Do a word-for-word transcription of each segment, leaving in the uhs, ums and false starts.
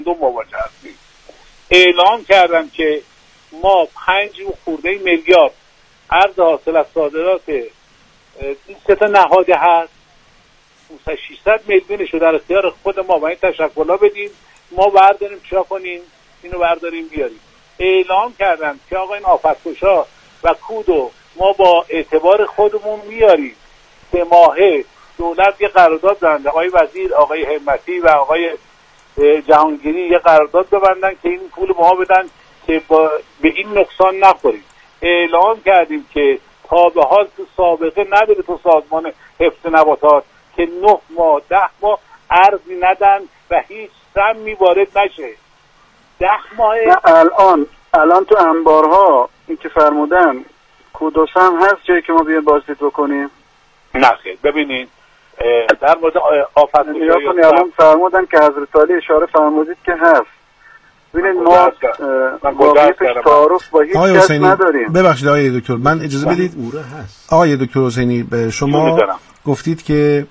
دو مواجه هستیم. اعلام کردن که ما پنج خورده میلیارد ارز حاصل از صادرات این سه تا نهاد هست، ششصد میلیونش رو در اختیار خود ما و این تشکل‌ها بدیم، ما برداریم چیا کنیم، اینو برداریم بیاریم. اعلام کردن که آقا این آفت‌کشا و کودو ما با اعتبار خودمون میاریم. سه ماهه دولت یه قرارداد بنده، آقای وزیر، آقای همتی و آقای جهانگیری یه قرارداد ببندن که این پول ما بدن که با به این نقصان نخوریم. اعلام کردیم که تا به حال تو سابقه نداره تو سازمان حفظ نباتات که نه ماه ده ماه ارزی ندن و هیچ سمی وارد نشه. ده ماه الان الان تو انبارها این که فرمودن کودوس هم هست جایی که ما بیایم بازدید بکنیم؟ نه خیر. ببینین در مورد آفت نیا کنی الان فرمودن که حضرت علی اشاره فرمودید که هست. ببینید ما واقعیتش تعارف با هیچ کس نداریم. ببخشید آقای دکتر من اجازه بدید. آقای دکتر حسینی شما گفتید که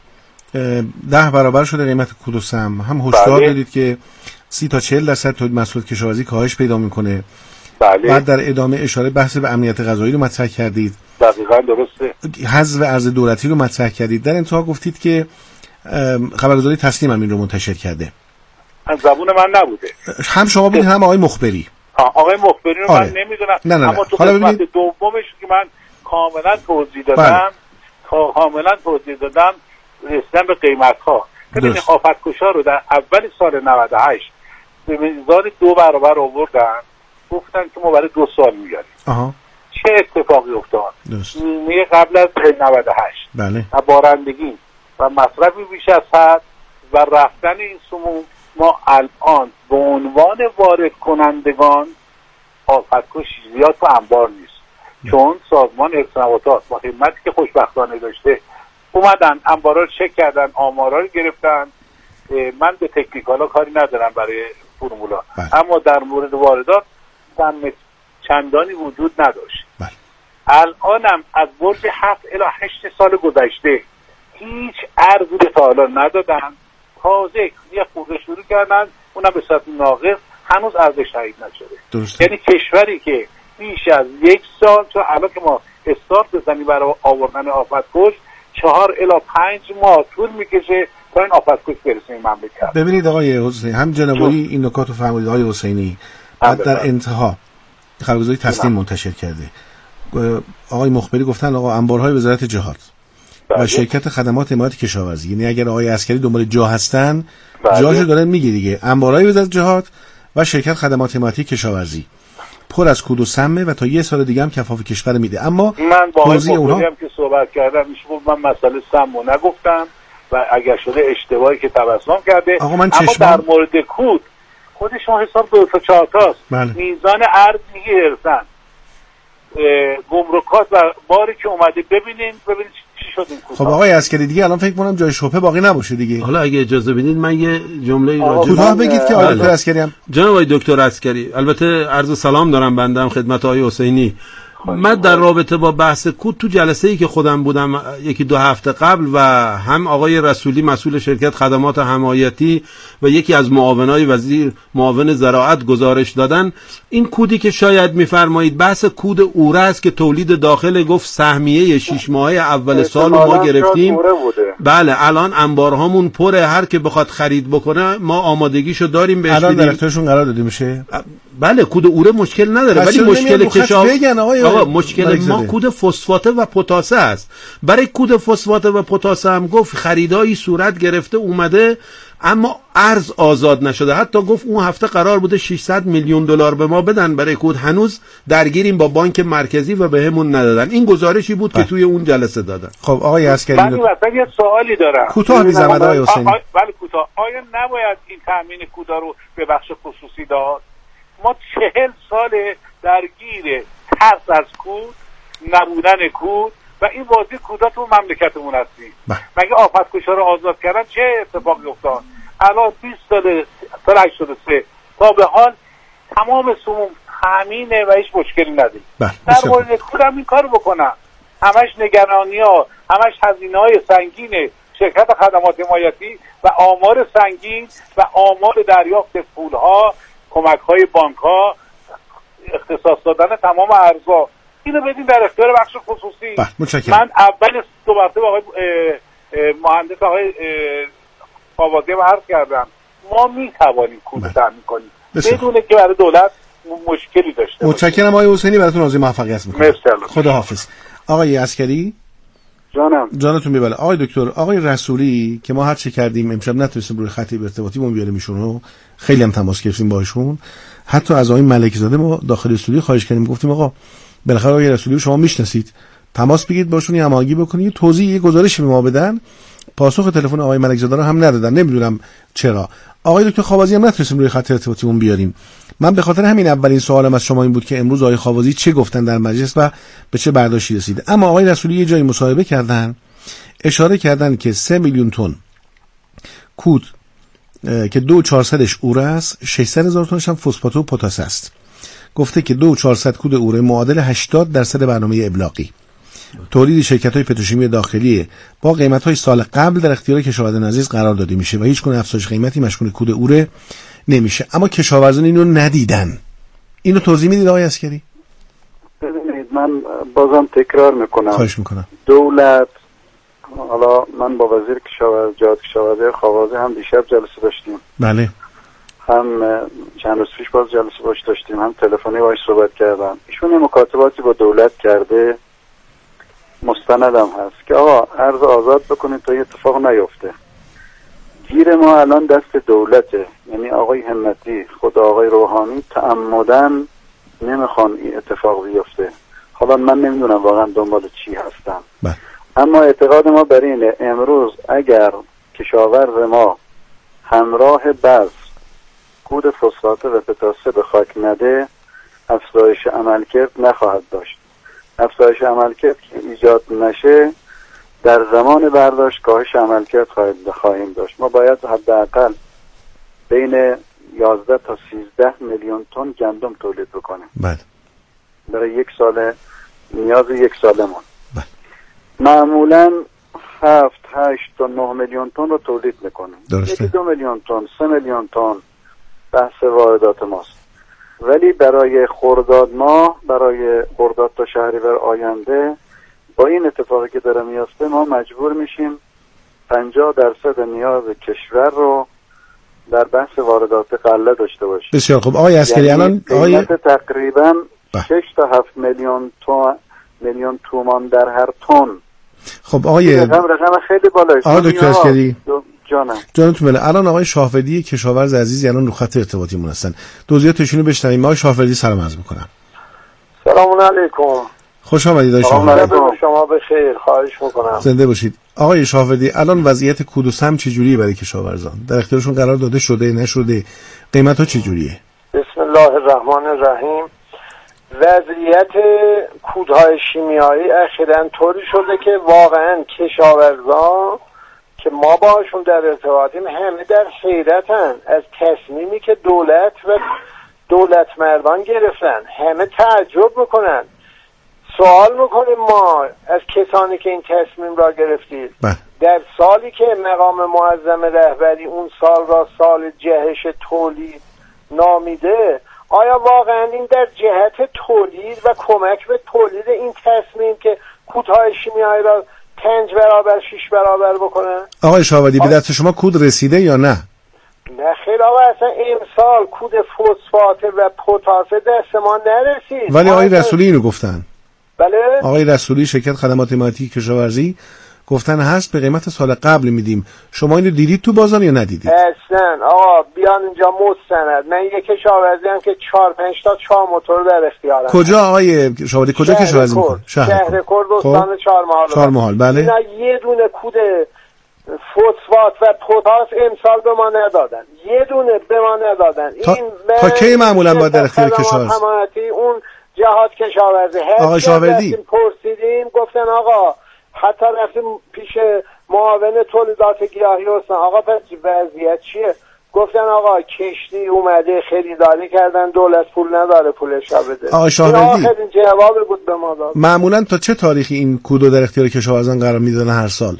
ده برابر شده قیمت کودوس هم هم هشدار دادید که سی تا چهل درصد تولید محصولات کشاورزی کاهش پیدا میکنه. بله. بعد در ادامه اشاره بحث به امنیت غذایی رو مطرح کردید. دقیقاً درسته. حذف ارز دولتی رو مطرح کردید. در انتها گفتید که خبرگزاری تسنیم هم این رو منتشر کرده. از زبون من نبوده. هم شما بودید هم آقای مخبری. آقای مخبری رو آره. من نمیدونم. نه نه نه. اما تو قسمت دومش که من کاملا توضیح دادم، تا کاملا توضیح دادم رسیدن به قیمت ها. ببینید آفت‌کشا رو در اول سال نود و هشت به میزان دو برابر آوردن، گفتن که ما برای دو سال میاریم. آها. چه اتفاقی افتاد؟ نیمه قبل از نود و هشت. بله. و بارندگی و مصرفی بیش از حد و رفتن این سموم، ما الان به عنوان وارد کنندگان آفت‌کش زیاد تو انبار نیست. نه. چون سازمان حفظ نباتات با همتی که خوشبختانه داشته اومدن انبارا رو چک کردن، آمارا رو گرفتن. من به تکنیکالا کاری ندارم برای فرمولا، اما در مورد واردات سم چندانی وجود نداشت. بله. الانم از برج هفت الی هشت سال گذشته هیچ ارزی به تا حالا ندادن. تازه یه خورده شروع کردن، اونم به صورت ناقص، هنوز ارزش تایید نشده. درسته. یعنی کشوری که بیش از یک سال، چون الان که ما استارت بزنیم برای آوردن آفت‌کش، چهار الی پنج ماه طول میکشه تا این آفت‌کش برسه این مملکت. ببینید آقای حسینی، هم جنابالی این نکات رو فرمودید آقای حسینی. بعد در انتها خبرگزاری تسنیم منتشر کرده. آقای مخبری گفتن آقا انبارهای وزارت جهاد و شرکت خدمات حمایت کشاورزی، یعنی اگر آقای عسکری دنبال جا هستن جاشو دارن میگه دیگه، انبارهای وزارت جهاد و شرکت خدمات حمایت کشاورزی پر از کود و سمه و تا یه سال دیگه هم کفاف کشور میده. اما من با آقای مخبری هم که صحبت کردم میشه من مسئله سمو نگفتم و اگر شده اشتباهی که تبسم کرده. اما چشمان... در مورد کود خود شما حساب دو تا چهار تاست. بله. میزان ارز میگیرسن گمرکات و باری که اومده ببینین ببینید چی شد این کود. خب آقای عسکری دیگه الان فکر کنم جای شبهه باقی نباشه دیگه. حالا اگه اجازه بدید من یه جمله راجع کوتاه بگید که آقای دکتر عسکری هم جناب آقای دکتر عسکری، البته عرض سلام دارم بنده هم خدمت آقای حسینی. من در رابطه با بحث کود تو جلسه ای که خودم بودم یکی دو هفته قبل و هم آقای رسولی مسئول شرکت خدمات حمایتی و یکی از معاونای وزیر معاون زراعت گزارش دادن، این کودی که شاید میفرمایید بحث کود اوره است که تولید داخل گفت سهمیه شش ماهه اول سال ما گرفتیم. بله الان انبارهامون پره، هر که بخواد خرید بکنه ما آمادگیشو داریم بهش بدیم. الان در اختیارشون قرار داده میشه. بله کود اوره مشکل نداره، ولی مشکل کشاورزی آقا مشکل ما کود فسفاته و پتاسه است. برای کود فسفاته و پتاسه هم گفت خریدایی صورت گرفته اومده اما ارز آزاد نشده. حتی گفت اون هفته قرار بوده ششصد میلیون دلار به ما بدن برای کود، هنوز درگیریم با بانک مرکزی و بهمون ندادن. این گزارشی بود که توی اون جلسه دادن. خب آقای عسکری من واسه یه سوالی دارم. کوتاه بی زحمت آقای حسینی. ولی کوتاه. آیا نباید این تامین کودا رو به بخش خصوصی داد؟ ما چهل سال درگیر ترس از کود، نبودن کود و این بازی کودا تو مملکتمون هستیم. مگه آفت‌کشا رو آزاد کردن چه اتفاقی افتاد؟ الان بیست سال سال هشتاد و سه تا به حال تمام سموم تامینه و هیچ مشکلی نداره. در مورد کود هم این کارو بکنن. همش نگرانی ها، همش هزینه های سنگینه. شرکت خدمات حمایتی و آمار سنگین و آمار دریافت پولها، کمک‌های بانک‌ها، اختصاص دادن تمام ارزها، اینو بدین در اختیار بخش خصوصی. من اول صحبت با آقای مهندس آقای فوادی هم عرض کردم، ما میتوانیم کود تامین کنیم بدون که برای دولت مشکلی داشته باشیم. متشکرم آقای حسینی، براتون آرزوی موفقیت میکنم. خدا حافظ. آقای عسکری جانم. جانتون میبله. آقای دکتر، آقای رسولی که ما هر چه کردیم امشب نتونستیم روی خط ارتباطیمون بیاریم ایشونو، خیلی هم تماس گرفتیم باهاشون، حتی از آقای ملک زاده ما داخل استودیو خواهش کردیم، گفتیم آقا بالاخره آقای رسولی شما میشناسید، تماس بگیرید باشون، یه هماهنگی بکنید، توضیح یه گزارشی به ما بدن. پاسخ تلفن آقای ملک زاده رو هم ندادن، نمیدونم چرا. آقای دکتر خاوازی هم نتونستیم روی خط ارتباطیمون بیاریم. من به خاطر همین اولین سوالم از شما این بود که امروز آقای خاوازی چه گفتن در مجلس و به چه برداشتی رسیده. اما آقای رسولی یه جایی مصاحبه کردن، اشاره کردن که سه میلیون تن کود که دو چهارصدش اوره است، ششصد هزار تنش هم فسفات و پتاس است. گفته که دو چهارصد کود اوره معادل هشتاد درصد برنامه ابلاغی. تولید شرکت‌های پتروشیمی داخلی با قیمت‌های سال قبل در اختیار کشاورزان عزیز قرار داده میشه و هیچ گونه افزایش قیمتی مشمول کود اوره نمیشه. اما کشاورزان اینو ندیدن. اینو توضیح میدید آقای عسکری؟ ببینید، من بازم تکرار میکنم. خواهش میکنم. دولت، حالا من با وزیر کشاورزی جهاد کشاورزی خاوازی هم دیشب جلسه داشتیم. بله. هم چند روز پیش باز جلسه باش داشتیم، هم تلفنی باهاش صحبت کردم. ایشون مکاتباتی با دولت کرده، مستندم هست که آقا ارز آزاد بکنید تا یه اتفاق نیفته. گیر ما الان دست دولته، یعنی آقای همتی، خود آقای روحانی تعمدن نمیخوان این اتفاق بیفته. حالا من نمیدونم واقعا دنبال چی هستم. بله. اما اعتقاد ما بر اینه امروز اگر کشاورز ما همراه بذر کود فسفات و پتاسه به خاک نده، افزایش عملکرد نخواهد داشت. افزایش عملکرد که ایجاد نشه، در زمان برداشت کاهش عملکرد خواهیم داشت. ما باید حداقل بین یازده تا سیزده میلیون تن گندم تولید بکنیم. بله. برای یک سال نیاز یک سالمون. بله. معمولا هفت هشت تا نه میلیون تن رو تولید میکنیم. درسته. یکی دو میلیون تن، سه میلیون تن بحث واردات ماست. ولی برای خرداد ماه، برای خرداد تا شهریور آینده، با این اتفاقی که داره میفته ما مجبور میشیم پنجاه درصد نیاز کشور رو در بحث واردات غله داشته باشیم. بسیار خوب آقای عسکری، یعنی الان آقای تقریبا شش تا هفت میلیون تومان میلیون تومان در هر تن. خب آقای رقم رقم خیلی بالایی. آقای دکتر عسکری جانم. جانتون بله. الان آقای شاهفردی کشاورز عزیزی الان رو خط ارتباطیمون هستن، توضیحاتشون رو بشنویم. آقای شاهفردی سلام عرض می‌کنم. سلام علیکم. خوش آمدید آقای شاهفردی. شما بخیر، خواهش می‌کنم. زنده باشید. آقای شاهفردی، الان وضعیت کود و سم چجوریه برای کشاورزان؟ در اختیارشون قرار داده شده نشده؟ قیمت‌ها چجوریه؟ بسم الله الرحمن الرحیم. وضعیت کودهای شیمیایی اخیراً طوری شده که واقعاً کشاورزان که ما باشون در ارتباطیم همه در حیرتن از تصمیمی که دولت و دولت مردان گرفتن. همه تعجب میکنن، سوال میکنیم ما از کسانی که این تصمیم را گرفتید. بله. در سالی که مقام معظم رهبری اون سال را سال جهش تولید نامیده، آیا واقعا این در جهت تولید و کمک به تولید این تصمیم که کودهای شیمیایی را پنج برابر شش برابر بکنن؟ آقای شاهفردی به دست شما کود رسیده یا نه؟ نه خیر آقا، اصلا امسال کود فسفات و پتاس دست ما نرسید. ولی آقای رسولی اینو گفتن. بله. آقای رسولی شرکت خدمات حمایتی کشاورزی گفتن هست به قیمت سال قبل میدیم. شما اینو دیدید تو بازار یا ندیدید؟ اصلا آقا بیان اینجا مستند. من یک کشاورزی هم که چهار پنج تا چهار موتور در اختیارم. کجا آقای شاهفردی کجا کشاورزی میکنه؟ شهر کرد استان چهارمحال. چهارمحال بله. اینا یه دونه کود فسفات و پتاس امسال به ما ندادن، یه دونه به ما ندادن. تا, این تا کی معمولا باید در اختیار کشاورزی؟ اون جهاد کشاورزی آقای شاهفردی پرسیدیم، گفتن آقا حتی رفتیم پیش معاون تولیدات گیاهی استان، آقا پس وضعیت چیه؟ گفتن آقا کشتی اومده خریداری کردن، دولت پول نداره پولش را بده. آقای شاهفردی آخرین جوابی بود به ما داد. معمولا تا چه تاریخی این کودو در اختیار کشاورزان قرار میدن هر سال؟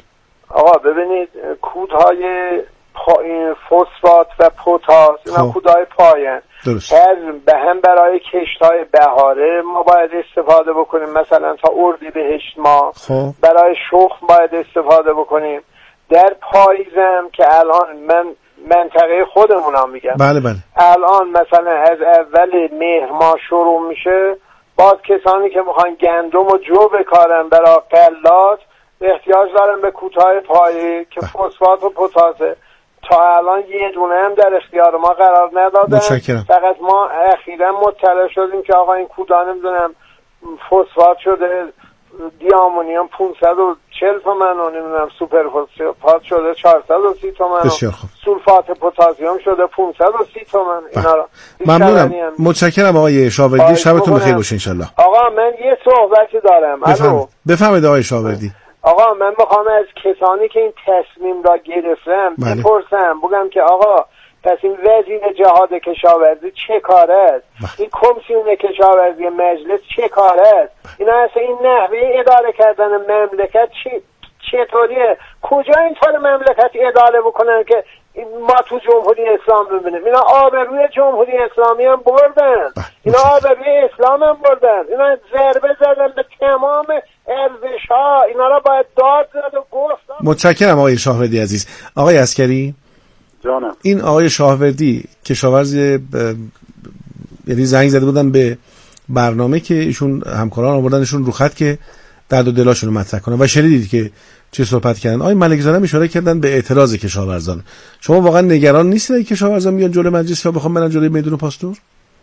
آقا ببینید کودهای پا... فسفات و پتاس اینا کودهای پایان هر به هم برای کشتهای بهاره ما باید استفاده بکنیم، مثلا تا اردیبهشت ما خب. برای شخم باید استفاده بکنیم. در پاییزم که الان من منطقه خودمونم میگم بله بله. الان مثلا از اول مهر ماه شروع میشه، باز کسانی که میخوان گندم و جو بکارن برای غلات احتیاج دارن به کودهای پایه که فسفات و پتاسه. تا الان یه دونه هم در اختیار ما قرار ندادن. متشکرم. فقط ما اخیراً مطلع شدیم که آقا این کودها نمیدونم فسفات شده دیامونیوم پانصد و چهل تومن و نمیدونم سوپر فسفات شده چهارصد و سی تومن و سولفات پتاسیم شده پانصد و سی تومن. اینا رو ممنونم. متشکرم آقای شاوردی، شبتون بخیر باشه انشالله. آقا من یه صحبتی دارم. بفرمایید بفرمایید آقای شاوردی. آقا من میخوام از کسانی که این تصمیم را گرفتم بپرسم، بگم که آقا پس این وزیر جهاد کشاورزی چه کاره است؟ این کمیسیون کشاورزی مجلس چه کاره است؟ اینا اصلا این نحوه اداره کردن مملکت چی چطوریه؟ کجا اینطور مملکت اداره بکنن که ما تو جمهوری اسلام ببینیم؟ اینا آبروی جمهوری اسلامی هم بردن، اینا آبروی اسلام هم بردن، اینا ضربه زدن به تمام ارزش ها، اینا را باید داد زد و گفت. متشکرم آقای شاهوردی عزیز. آقای عسکری جانم، این آقای شاهوردی کشاورزی ب... یعنی زنگ زده بودن به برنامه که ایشون همکاران آوردنشون رو خط که درد و دلاشون رو مطرح کنن و شنیدید که چه صحبت کردن. آقای ملک زاده اشاره کردن به اعتراض کشاورزان. شما واقعا نگران نیستید که کشاورزان میان جلوی مجلس یا بخوام برن جلوی میدون پاستور؟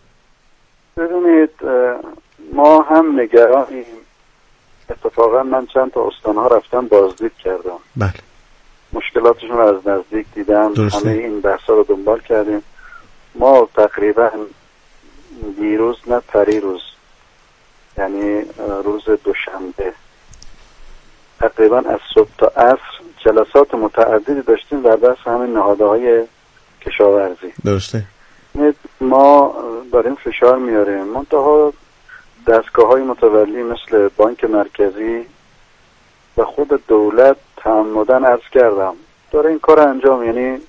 ببینید ما هم نگرانیم. اتفاقا من چند تا استانها رفتم بازدید کردم. بله. مشکلاتشون رو از نزدیک دیدم. درسته. همه این بحثا رو دنبال کردیم. ما تقریبا دیروز نه پریروز یعنی روز دوشنبه تقریبا از صبح تا عصر جلسات متعددی داشتیم در دست همین نهادهای کشاورزی. درسته. ما داریم فشار میاریم، منتها دستگاه‌های متولی مثل بانک مرکزی و خود دولت تعمدن عرض کردم داره این کار انجام، یعنی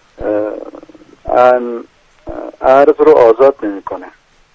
ارز رو آزاد نمی‌کنه.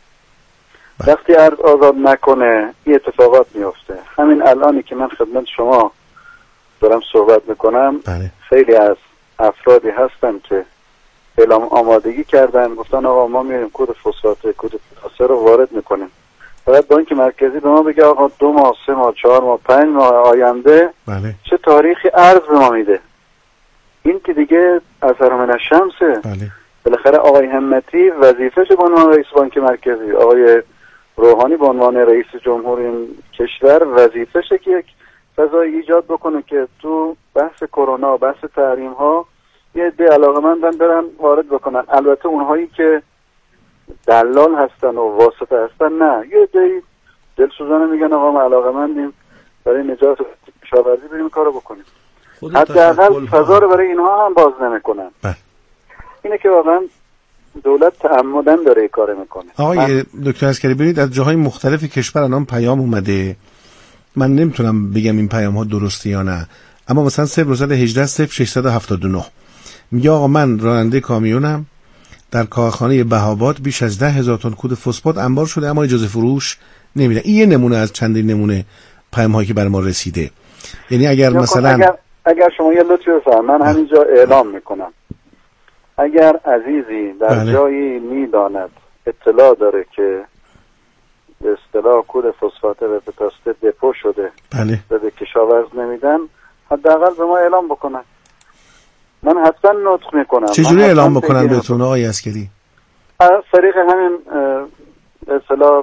وقتی ارز آزاد نکنه این اتفاقات میفته. همین الانی که من خدمت شما دارم صحبت میکنم بله. خیلی از افرادی هستن که اعلام آمادگی کردن، گفتن آقا ما میریم کد فسفات کد پتاسه رو وارد میکنیم. باید بانک مرکزی به ما بگه آقا دو ماه سه ماه چهار ماه پنج ماه آینده بله. چه تاریخی ارز به ما میده. این که دیگه اثر من الشمسه. بله. بالاخره آقای همتی وظیفه‌ش به عنوان رئیس بانک مرکزی، آقای روحانی به عنوان رئیس جمهور این کشور وظیفه‌شه که یک فضای ایجاد بکنه که تو بحث کرونا بحث تحریم ها یه عده علاقه‌مندن برن وارد بکنن. البته اونهایی که دلال هستن و واسطه هستن نه، یه عده دلسوزانه میگن آقا ما علاقه‌مندیم برای نجات کشاورزی بریم کارو بکنیم. حداقل فضا رو برای اینها هم باز نمیکنن. بله. اینه که واقعا دولت تعمدن داره این کار میکنه. آقای دکتر عسکری ببینید از جاهای مختلف کشور الان پیام اومده، من نمیتونم بگم این پیام ها درسته یا نه، اما مثلا صفر صد هجده صفر ششصد و هفتاد و نه میگه آقا من راننده کامیونم، در کارخانه بهاباد بیش از ده هزار تن کود فسفات انبار شده اما اجازه فروش نمیدن. این یه نمونه از چندین نمونه پیام هایی که برای ما رسیده. یعنی اگر مثلا اگر, اگر شما یه لطفی بفرمایید من همینجا اعلام میکنم اگر عزیزی در بله. جایی میداند اطلاع داره که به اصطلاح کود فسفات و پتاسه دپو شده بله. و به کشاورز نمیدن حداقل به ما اعلام بکنن. من حتما نطق میکنم. چجوری اعلام بکنن بهتون آقای عسکری؟ از طریق همین به اصطلاح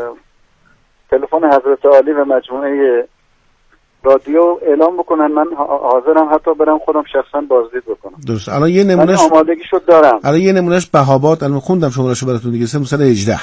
تلفن حضرت عالی و مجموعه رادیو اعلام بکنن. من حاضرم حتی برم خودم شخصا بازدید بکنم. درست. الان یه نمونهش آمادگیشو دارم. الان یه نمونهش بهاباد، الان خوندم شمارهشو براتون دیگه صفر هجده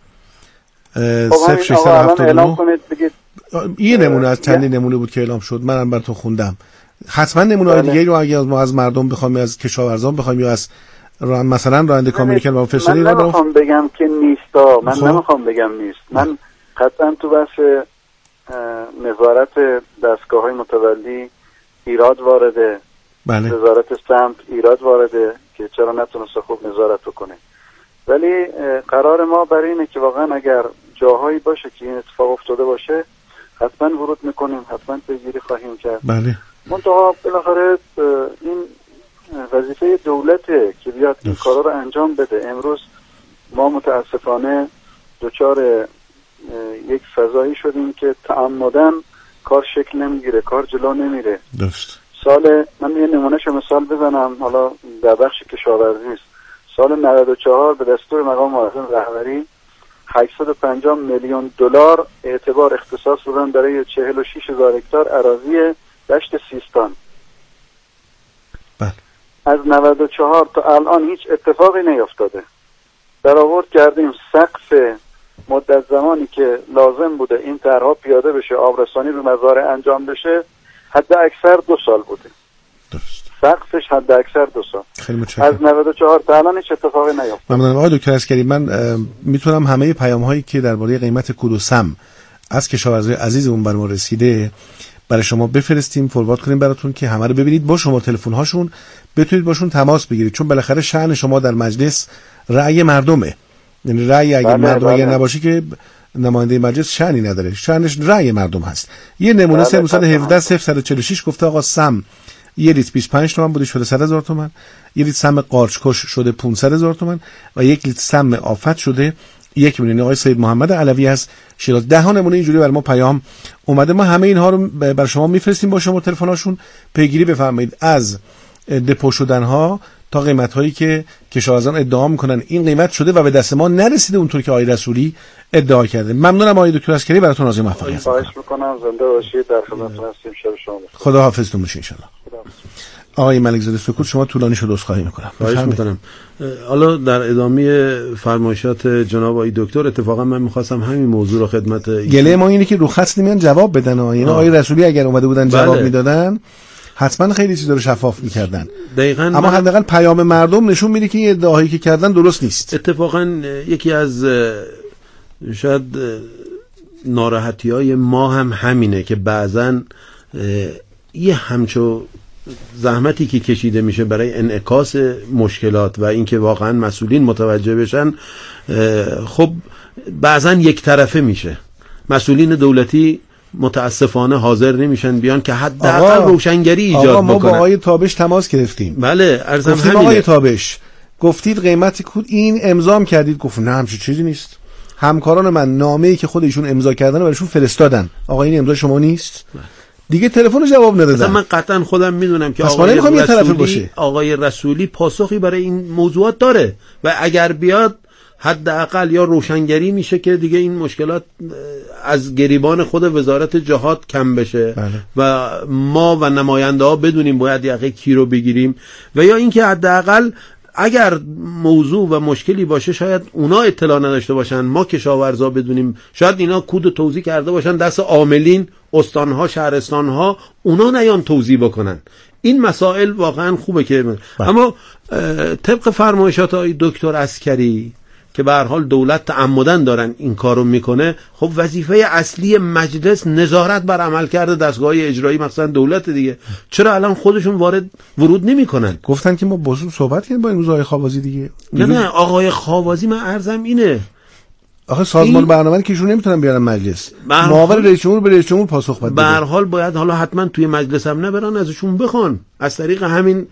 صفر ششصد و هفتاد و نه. یه نمونه از چندین نمونه بود که اعلام شد، منم براتون خوندم. حتما نمونه دیگه رو اگه ما از مردم بخوایم، از کشاورزان بخوایم یا از ران مثلا راننده کامیونیکل با فسادی من نمیخوام بگم که نیستا، من خب. نمیخوام بگم نیست. من قطعا تو بحث نظارت دستگاه‌های متولی ایراد وارده، بله. وزارت سمت ایراد وارده که چرا نتونسته خوب نظارت بکنه. ولی قرار ما برای اینه که واقعا اگر جاهایی باشه که این اتفاق افتاده باشه حتما ورود میکنیم، حتما پیگیری خواهیم کرد. بله. منتها بالاخره این وظیفه دولته که بیاد این کارا رو انجام بده. امروز ما متاسفانه دچار یک فضایی شدیم که تعمداً کار شکل نمیگیره، کار جلو نمیره. درست. سال من یه نمونهشو مثال بزنم، حالا در بخش کشاورزی است. سال نود و چهار به دستور مقام معظم رهبری هشتصد و پنجاه میلیون دلار اعتبار اختصاص دادن برای چهل و شش هزار هکتار اراضی دشت سیستان. بله. از نود و چهار تا الان هیچ اتفاقی نیفتاده. برآورد کردیم سقف مدت زمانی که لازم بوده این طرح‌ها پیاده بشه، آبرسانی به مزارع انجام بشه، حد اکثر دو سال بوده. درست. سقفش حد اکثر دو سال. خیلی متشکرم. از نود و چهار تا الان هیچ اتفاقی نیفتاده. ممنونم آقای دکتر عسکری. من میتونم همه پیام هایی که درباره قیمت کود و سم از کشاورزای عزیزمون بر ما رسیده برای شما بفرستیم، فوروارد کنیم براتون که همه رو ببینید، با شما تلفن هاشون بتونید باشون تماس بگیرید، چون بالاخره شأن شما در مجلس رأی مردمه. یعنی رأی اگه مردم اگه نباشی که نماینده مجلس شأنی نداره، شأنش رأی مردم هست. یه نمونه سه مثلا هفده صفر چهل و شش گفته آقا سم یه لیتر بیست و پنج تومن بوده شده صد هزار تومن، یه لیتر سم قارچکش شده پانصد هزار تومن و یک لیتر سم آفت شده یک میلیون. آقای سید محمد علوی از شیراز. ده ها نمونه اینجوری برای ما پیام اومده. ما همه اینها رو برای شما میفرستیم، با شما تلفن‌هاشون پیگیری بفرمایید از دپو شدن ها تا قیمت هایی که کشاورزان ادعا میکنن این قیمت شده و به دست ما نرسیده اونطور که آقای رسولی ادعا کرده. ممنونم آقای دکتر عسکری، براتون آرزوی موفقیت. خواهش میکنم، زنده باشید، در خدمتتون هستیم. شب شما بخیر. خدا حافظتون باشه ان شاء الله. آقای ملکزاده سکوت، شما طولانی شد، عذرخواهی میکنم. خواهش میکنم. حالا در ادامه فرمایشات جناب آقای دکتر اتفاقا من میخواستم همین موضوع رو خدمت گله ما اینه که رو خط نمیان جواب بدن. یعنی آقای رسولی اگر اومده بودن جواب بله. میدادن حتما خیلی چیزا رو شفاف می‌کردن. دقیقاً. اما حداقل پیام مردم نشون میده که این ادعاهایی که کردن درست نیست. اتفاقاً یکی از شاید ناراحتی‌های ما هم همینه که بعضاً یه همچو زحمتی که کشیده میشه برای انعکاس مشکلات و اینکه واقعاً مسئولین متوجه بشن، خب بعضاً یک طرفه میشه. مسئولین دولتی متاسفانه حاضر نمیشن بیان که حداقل روشنگری ایجاد بکنن. ما با آقای تابش تماس گرفتیم. بله، ارزم همینه. آقای تابش گفتید قیمت کود این امضا کردید؟ گفت نه همچین چیزی نیست. همکاران من نامه‌ای که خودشون امضا کردن رو براشون فرستادن. آقا این امضا شما نیست؟ دیگه تلفن جواب ندادن. من قطعا خودم میدونم که آقای رسولی آقای رسولی پاسخی برای این موضوعات داره و اگر بیاد حداقل یا روشنگری میشه که دیگه این مشکلات از گریبان خود وزارت جهاد کم بشه. بله. و ما و نماینده ها بدونیم باید یقه کی رو بگیریم و یا اینکه حداقل اگر موضوع و مشکلی باشه شاید اونا اطلاع نداشته باشن، ما کشاورزا بدونیم، شاید اینا کود و توزیع کرده باشن دست عاملین، استانها، شهرستانها، اونا نیان توزیع بکنن. این مسائل واقعا خوبه که بله. اما طبق فرمایشات آقای دکتر عسکری که به هر حال دولت تعمدن دارن این کارو میکنه، خب وظیفه اصلی مجلس نظارت بر عمل کرده دستگاه اجرایی مثلا دولت دیگه. چرا الان خودشون وارد ورود نمیکنن؟ گفتن که ما بازم صحبت کردیم با این آقای خاوازی دیگه. نه نه آقای خاوازی من عرضم اینه آخه سازمان این... برنامه که ایشون نمیتونن بیارن مجلس. معاون رئیس جمهور به رئیس جمهور پاسخ بده. به هر حال باید حالا حتما توی مجلس هم نبرن، ازشون بخوان از طریق همین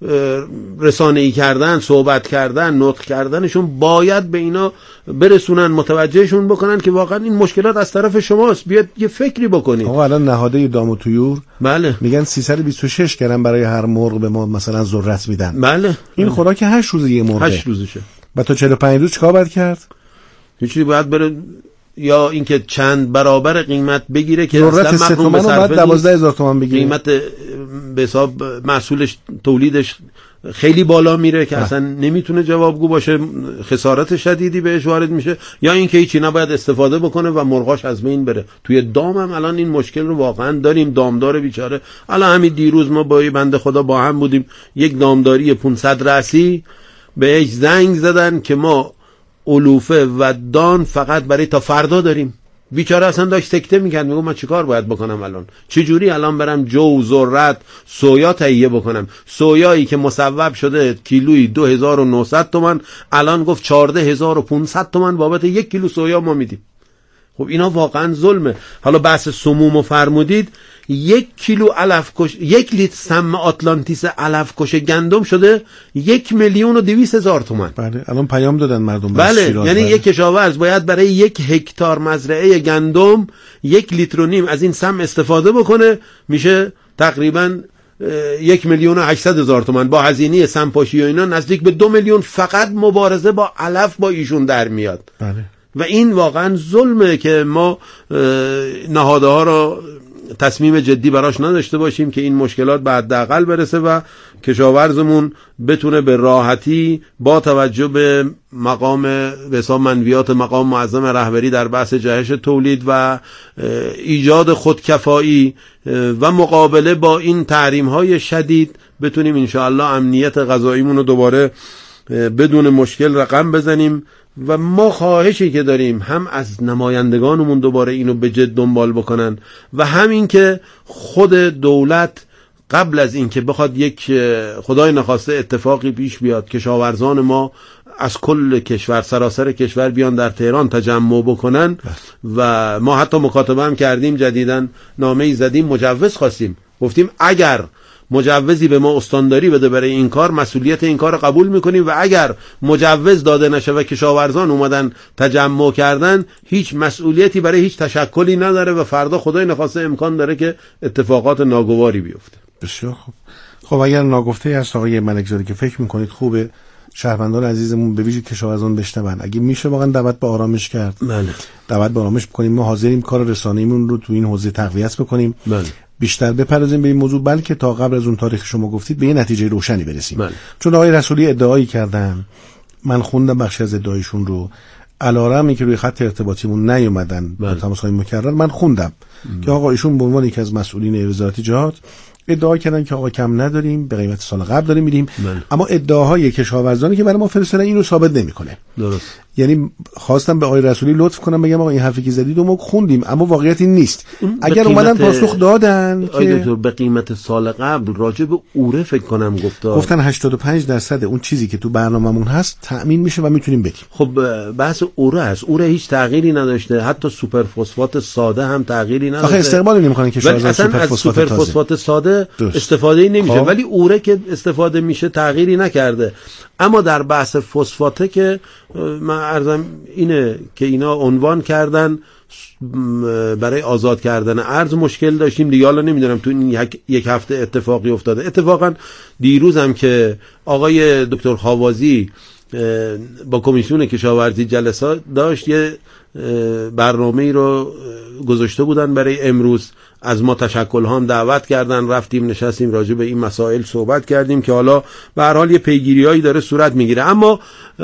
رسانه‌ای کردن، صحبت کردن، نطق کردنشون باید به اینا برسونن، متوجهشون بکنن که واقعا این مشکلات از طرف شماست، بیاد یه فکری بکنید. آقا الان نهاده دام و طیور بله میگن سیصد و بیست و شش گرم برای هر مرغ به ما مثلا ذرت میدن. بله این خوراک هشت روزه یه مرغ. هشت روزشه. بعد تا چهل و پنج روز چیکار باید کرد؟ هیچی، باید بره یا اینکه چند برابر قیمت بگیره که ذرت سه تومن رو بعد دوازده هزار تومن بگیره. قیمت به حساب محصولش تولیدش خیلی بالا میره که اصلا نمیتونه جوابگو باشه، خسارت شدیدی بهش وارد میشه، یا اینکه هیچی نباید استفاده بکنه و مرغاش از بین بره. توی دام هم الان این مشکل رو واقعا داریم. دامدار بیچاره، الان همین دیروز ما با بنده خدا با هم بودیم، یک دامداری پانصد رأسی بهش زنگ زدن که ما علوفه و دان فقط برای تا فردا داریم. بیچاره اصلا داشت سکته میکرد، میگم من چیکار باید بکنم الان؟ چجوری الان برم جو، ذرت، سویا تهیه بکنم؟ سویایی که مصوب شده کیلویی دو هزار و نهصد تومان، الان گفت چهارده هزار و پانصد تومان بابت یک کیلو سویا ما میدیم. خب اینا واقعا ظلمه. حالا بحث سمومو فرمودید، یک کیلو علف کش، یک لیتر سم آتلانتیس علف کش گندم شده یک میلیون و دویست هزار تومان. بله الان پیام دادن مردم. بله یعنی بله. یک کشاورز باید برای یک هکتار مزرعه گندم یک لیتر و نیم از این سم استفاده بکنه، میشه تقریبا یک میلیون و هشتصد هزار تومان. با هزینه سمپاشی و اینا نزدیک به دو میلیون فقط مبارزه با علف با ایشون در میاد. بله. و این واقعا ظلمه که ما نهاده ها را تصمیم جدی براش نداشته باشیم که این مشکلات به حداقل برسه و کشاورزمون بتونه به راحتی با توجه به مقام به حساب منویات مقام معظم رهبری در بحث جهش تولید و ایجاد خودکفایی و مقابله با این تحریم‌های شدید بتونیم انشاءالله امنیت غذاییمون رو دوباره بدون مشکل رقم بزنیم. و ما خواهشی که داریم هم از نمایندگانمون دوباره اینو به جد دنبال بکنن و هم این که خود دولت قبل از این که بخواد یک خدای نخواسته اتفاقی پیش بیاد، کشاورزان ما از کل کشور سراسر کشور بیان در تهران تجمع بکنن و ما حتی مکاتبه هم کردیم، جدیداً نامه‌ای زدیم، مجوز خواستیم، گفتیم اگر مجوزی به ما استانداری بده برای این کار، مسئولیت این کار قبول میکنیم و اگر مجوز داده نشه و کشاورزان اومدن تجمع کردن هیچ مسئولیتی برای هیچ تشکلی نداره و فردا خدای نخواسته امکان داره که اتفاقات ناگواری بیفته. بسیار خوب. خب اگر ناگفته است آقای ملکزاده که فکر میکنید خوبه شهروندان عزیزمون به ویژه کشاورزان بشنون، اگه میشه واقعا دعوت به آرامش کرد، بله دعوت به آرامش بکنیم. ما حاضریم کار رسانه‌ایمون رو تو این حوزه تقویت بکنیم، بله بیشتر بپردازیم به این موضوع، بلکه تا قبل از اون تاریخ شما گفتید به یه نتیجه روشنی برسیم. بله. چون آقای رسولی ادعایی کردن، من خوندم بخشی از ادعایشون رو، علارمی که روی خط ارتباطیمون نیومدن با تماس‌های مکرر، من خوندم ام. که آقا ایشون به عنوان یکی از مسئولین وزارت جهاد ادعا کردن که آقا کم نداریم، به قیمت سال قبل داریم میدیم، اما ادعاهای کشاورزانی که برای ما فرستادن اینو ثابت نمیکنه. درست. یعنی خواستم به آقای رسولی لطف کنم بگم آقا این حرفی که زدید و ما خوندیم اما واقعیت این نیست. اگر اومدن پاسخ دادن که دکتر به قیمت سال قبل راجع به اوره فکر کنم گفتا گفتن هشتاد و پنج درصد اون چیزی که تو برنامه‌مون هست تأمین میشه و میتونیم بدیم. خب بحث اوره است، اوره هیچ تغییری نداشته، حتی سوپر فسفات ساده هم تغییری نداشته. آخه استقبال نمیکنن که شاید سوپر فسفات سوپر ساده استفاده نمیشه ولی اوره که استفاده میشه تغییری نکرده. اما در بحث فسفاته که من عرضم اینه که اینا عنوان کردن برای آزاد کردن ارز مشکل داشتیم دیگه، حالا نمیدونم تو این یک, یک هفته اتفاقی افتاده. اتفاقا دیروز هم که آقای دکتر خاوازی با کمیسیون کشاورزی جلسات داشت، یه برنامه‌ای رو گذاشته بودن برای امروز، از ما تشکل هم دعوت کردن، رفتیم نشستیم راجع به این مسائل صحبت کردیم که حالا به هر حال یه پیگیریایی داره صورت میگیره. اما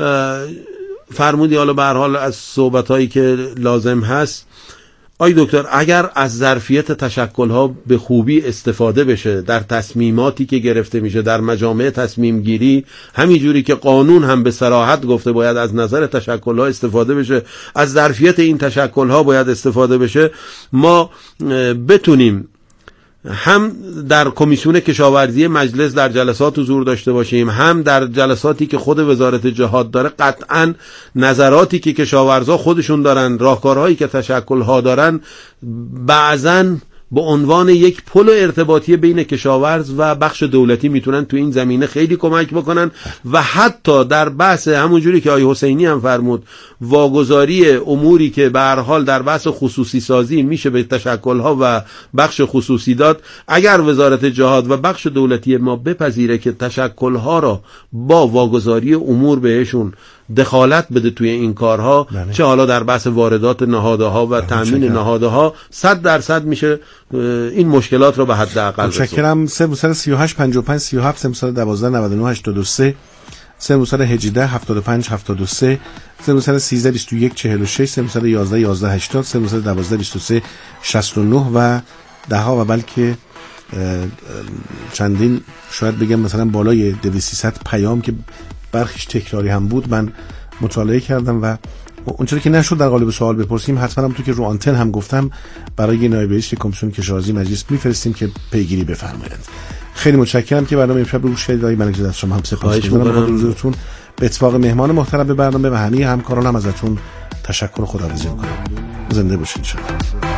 فرمودی حالا به هر حال از صحبتایی که لازم هست، آی دکتر اگر از ظرفیت تشکل‌ها به خوبی استفاده بشه در تصمیماتی که گرفته میشه در مجامع تصمیم گیری، همین جوری که قانون هم به صراحت گفته باید از نظر تشکل‌ها استفاده بشه، از ظرفیت این تشکل‌ها باید استفاده بشه، ما بتونیم هم در کمیسیون کشاورزی مجلس در جلسات حضور داشته باشیم، هم در جلساتی که خود وزارت جهاد داره قطعا نظراتی که کشاورزا خودشون دارن، راهکارهایی که تشکل‌ها دارن، بعضاً به عنوان یک پل ارتباطی بین کشاورز و بخش دولتی میتونن تو این زمینه خیلی کمک بکنن و حتی در بحث همونجوری که آقای حسینی هم فرمود، واگذاری اموری که به هر حال در بحث خصوصی سازی میشه به تشکل‌ها و بخش خصوصی داد، اگر وزارت جهاد و بخش دولتی ما بپذیره که تشکل‌ها را با واگذاری امور بهشون دخالت بده توی این کارها، بله. چه حالا در بحث واردات نهادها و تامین نهادها، صد درصد میشه این مشکلات رو به حداقل رسوند. متشکرم. سه موسر سی و هشت پنجاه و پنج سی و هفت، سه موسر دوازده نود و نه هشتاد و سه، سه موسر هجده هفتاد و پنج هفتاد و سه، سه موسر سیزده بیست و یک چهل و شش، سه موسر یازده یازده هشتاد، سه موسر دوازده بیست و سه شصت و نه و ده ها و بلکه چندین شاید بگم مثلا بالای دویست سیصد پیام که برخیش تکراری هم بود من مطالعه کردم و اونچوری که نشد در قالب سوال بپرسیم، حتما هم تو که رو آنتن هم گفتم برای نایب رئیس کمیسیون کشاورزی مجلس میفرستیم که پیگیری بفرمایند. خیلی متشکرم که برنامه امشب رو گوش کردید. آقای ملک زاده از شما هم سپاسگزارم. خدا حضورتون به اتفاق مهمان محترم به برنامه و همه همکاران هم ازتون تشکر و خداحافظی می‌کنم. زنده باشید ان شاء الله.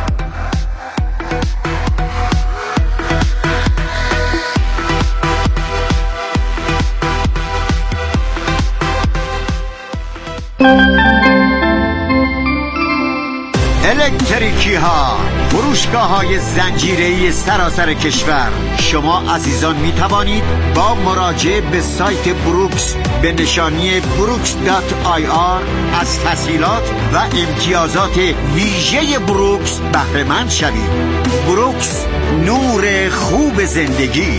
الکتریکی ها، فروشگاه های زنجیره‌ای سراسر کشور. شما عزیزان می توانید با مراجعه به سایت بروکس به نشانی بروکس دات آی آر از تسهیلات و امتیازات ویژه بروکس بهره مند شوید. بروکس، نور خوب زندگی.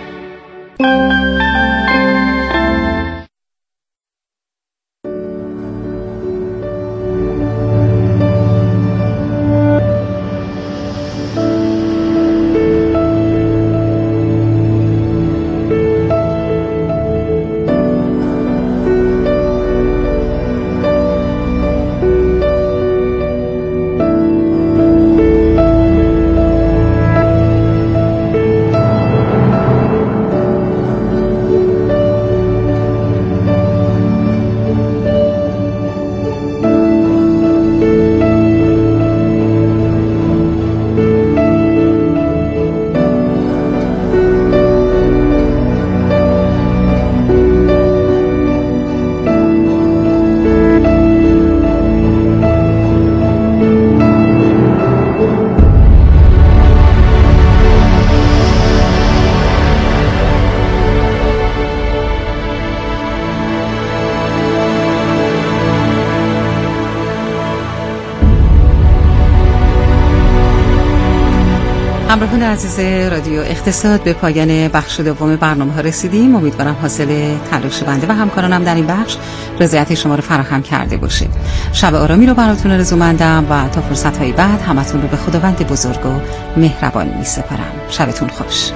همراهان عزیز رادیو اقتصاد، به پایان بخش دوم برنامه ها رسیدیم. امیدوارم حاصل تلاش بنده و همکارانم در این بخش رضایت شما رو فراهم کرده باشه. شب آرامی رو براتون آرزومندم و تا فرصت های بعد همتون رو به خداوند بزرگ و مهربان می سپارم. شبتون خوش.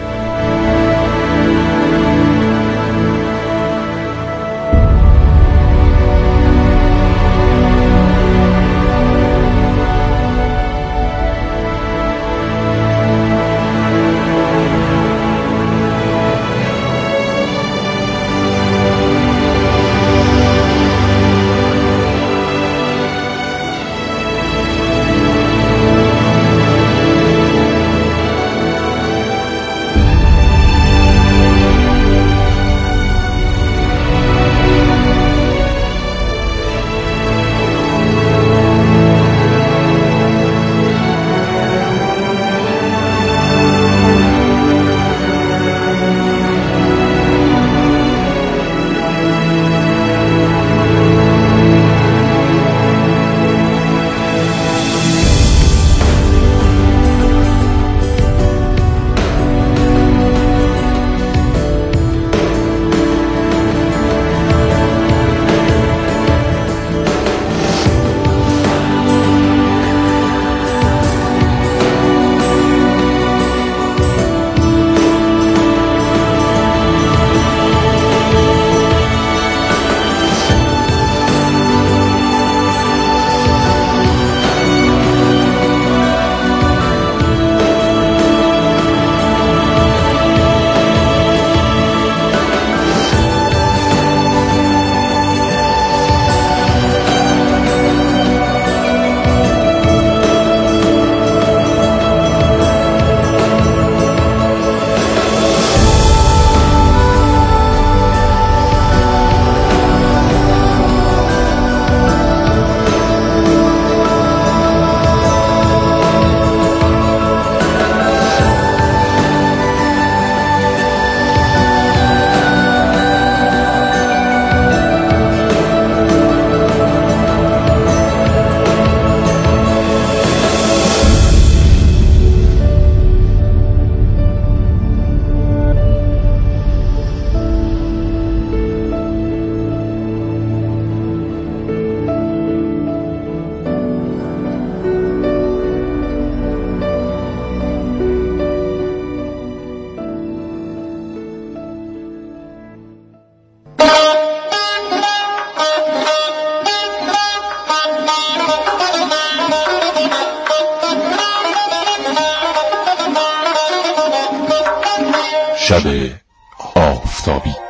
شب آفتابی.